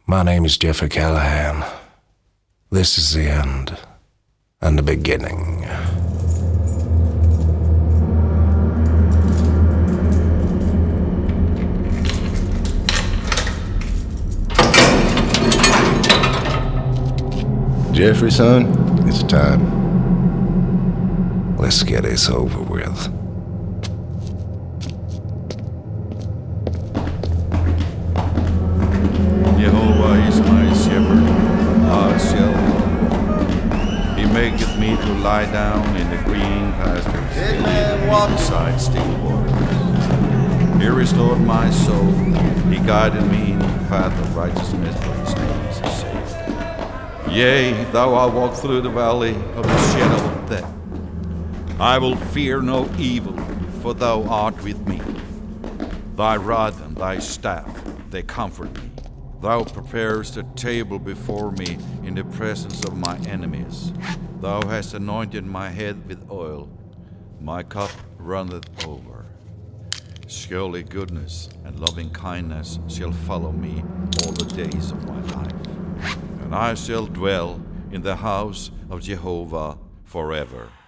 My name is Jeffrey Callahan. This is the end and the beginning. Jeffrey, son, it's time. Let's get this over with. Jehovah is my shepherd, I shall not. He maketh me to lie down in the green pastures. He leadeth me beside still waters. He restored my soul. He guided me in the path of righteousness for his name's sake. Yea, though I walk through the valley of the shadow of death, I will fear no evil, for thou art with me. Thy rod and thy staff, they comfort me. Thou preparest a table before me in the presence of my enemies. Thou hast anointed my head with oil. My cup runneth over. Surely goodness and loving kindness shall follow me all the days of my life, and I shall dwell in the house of Jehovah forever.